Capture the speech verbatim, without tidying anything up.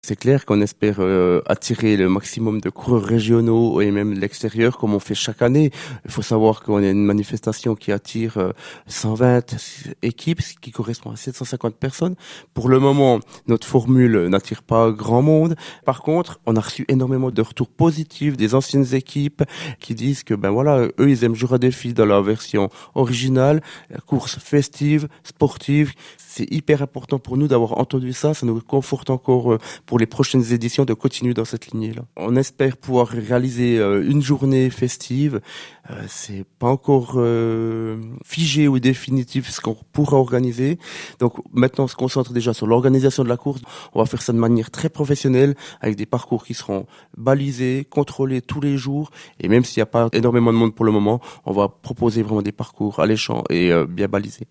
C'est clair qu'on espère euh, attirer le maximum de coureurs régionaux et même de l'extérieur comme on fait chaque année. Il faut savoir qu'on a une manifestation qui attire euh, cent vingt équipes, ce qui correspond à sept cent cinquante personnes. Pour le moment, notre formule n'attire pas grand monde. Par contre, on a reçu énormément de retours positifs des anciennes équipes qui disent que ben voilà, eux ils aiment Jura Défi dans la version originale, course festive, sportive. C'est hyper important pour nous d'avoir entendu ça. Ça nous conforte encore euh, pour les prochaines éditions de continuer dans cette lignée-là. On espère pouvoir réaliser euh, une journée festive. Euh, c'est pas encore euh, figé ou définitif ce qu'on pourra organiser. Donc maintenant on se concentre déjà sur l'organisation de la course. On va faire ça de manière très professionnelle avec des parcours qui seront balisés, contrôlés tous les jours. Et même s'il n'y a pas énormément de monde pour le moment, on va proposer vraiment des parcours alléchants et euh, bien balisés.